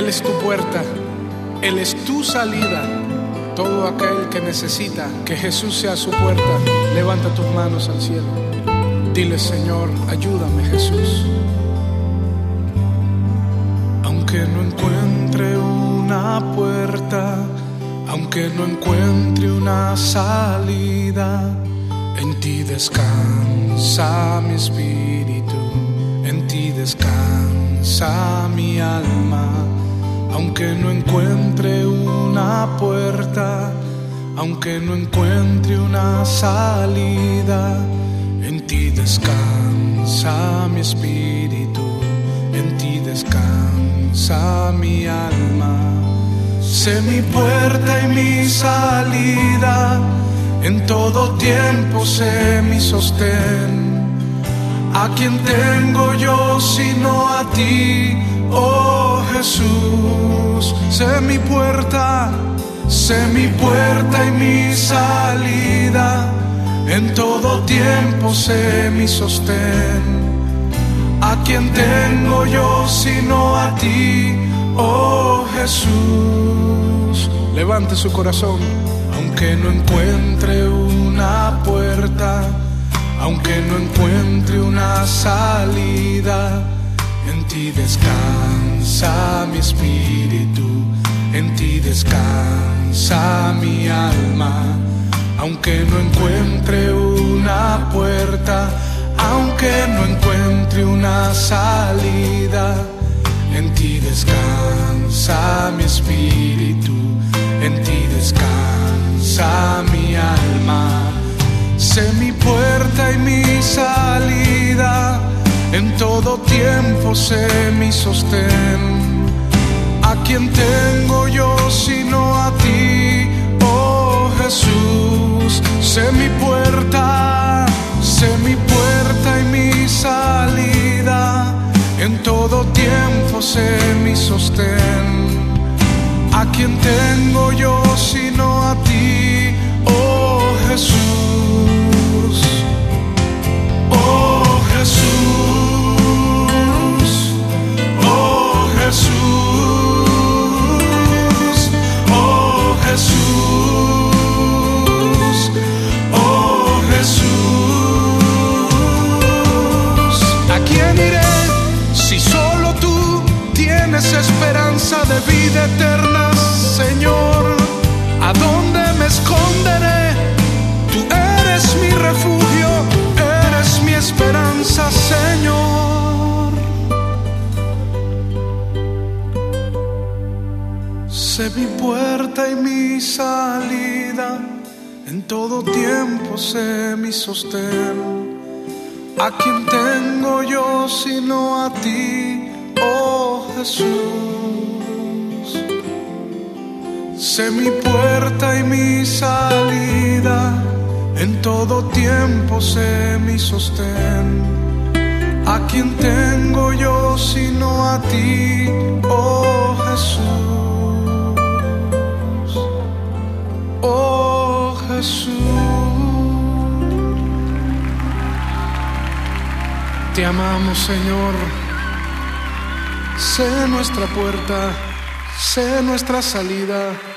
Él es tu puerta, Él es tu salida. Todo aquel que necesita que Jesús sea su puerta, levanta tus manos al cielo. Dile: Señor, ayúdame, Jesús. Aunque no encuentre una puerta, aunque no encuentre una salida, en ti descansa mi espíritu, en ti descansa mi alma. Aunque no encuentre una puerta, aunque no encuentre una salida, en ti descansa mi espíritu, en ti descansa mi alma. Sé mi puerta y mi salida, en todo tiempo sé mi sostén. ¿A quién tengo yo sino a ti, oh Jesús? Sé mi puerta y mi salida, en todo tiempo sé mi sostén. ¿A quién tengo yo sino a ti, oh Jesús? Levante su corazón. Aunque no encuentre una puerta, aunque no encuentre una salida, en ti descansa mi espíritu, en ti descansa mi alma. Aunque no encuentre una puerta, aunque no encuentre una salida, en ti descansa mi espíritu, en ti descansa mi alma. Sé mi puerta y mi salida, en todo tiempo sé mi sostén. ¿A quién tengo yo sino a ti, oh Jesús? Sé mi puerta y mi salida, en todo tiempo sé mi sostén. ¿A quién tengo yo sino a ti, oh Jesús? Oh Jesús, oh Jesús, oh Jesús, oh Jesús. ¿A quién iré si solo tú tienes esperanza de vida eterna, Señor? ¿A dónde me esconderé? Tú eres mi refugio, eres mi esperanza, Señor. Sé mi puerta y mi salida, en todo tiempo sé mi sostén. ¿A quién tengo yo sino a ti, oh Jesús? Sé mi puerta y mi salida, en todo tiempo sé mi sostén. ¿A quién tengo yo sino a ti, oh Jesús? Oh Jesús. Te amamos, Señor. Sé nuestra puerta, sé nuestra salida.